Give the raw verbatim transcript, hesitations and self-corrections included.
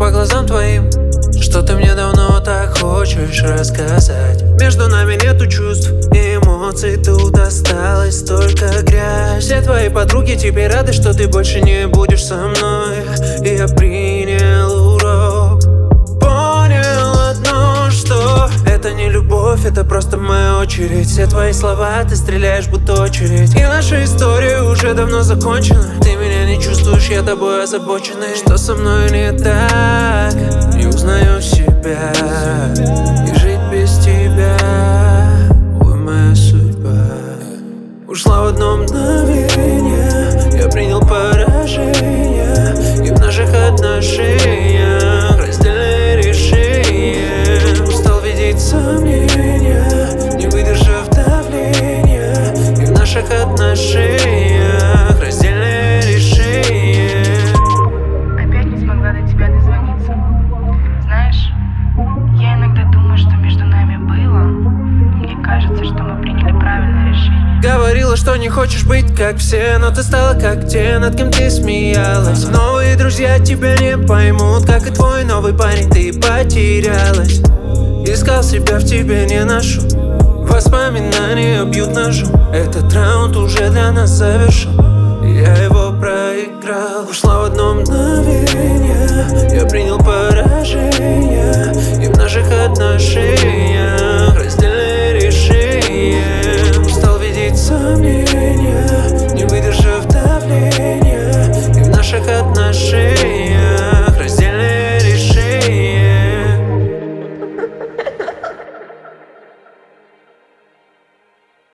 по глазам твоим, что ты мне давно так хочешь рассказать. Между нами нету чувств и эмоций, тут осталась только грязь. Все твои подруги тебе рады, что ты больше не будешь со мной. И я принял урок, понял одно, что это не любовь, это просто моя очередь. Все твои слова ты стреляешь, будто очередь. И наша история уже давно закончена. Ты меня не чувствуешь, я тобой озабоченный. Что со мной не так? Не узнаю себя. И жить без тебя, ой, моя судьба. Ушла в одно мгновение, я принял поражение. И в наших отношениях раздельное решение. Устал видеть сомнения, не выдержав давления. И в наших отношениях раздельное решение. Опять не смогла до тебя дозвониться. Знаешь, я иногда думаю, что между нами было. Мне кажется, что мы приняли правильное решение. Говорила, что не хочешь быть как все, но ты стала как те, над кем ты смеялась. Новые друзья тебя не поймут, как и твой новый парень, ты потерялась. Искал себя, в тебе не ношу. Воспоминания бьют ножом. Этот раунд уже для нас завершен. Я его проиграл. Ушла в одно мгновение, я принял поражение. И в наших отношениях раздельное решение. Устал видеть сомнения, не выдержав давления. И в наших отношениях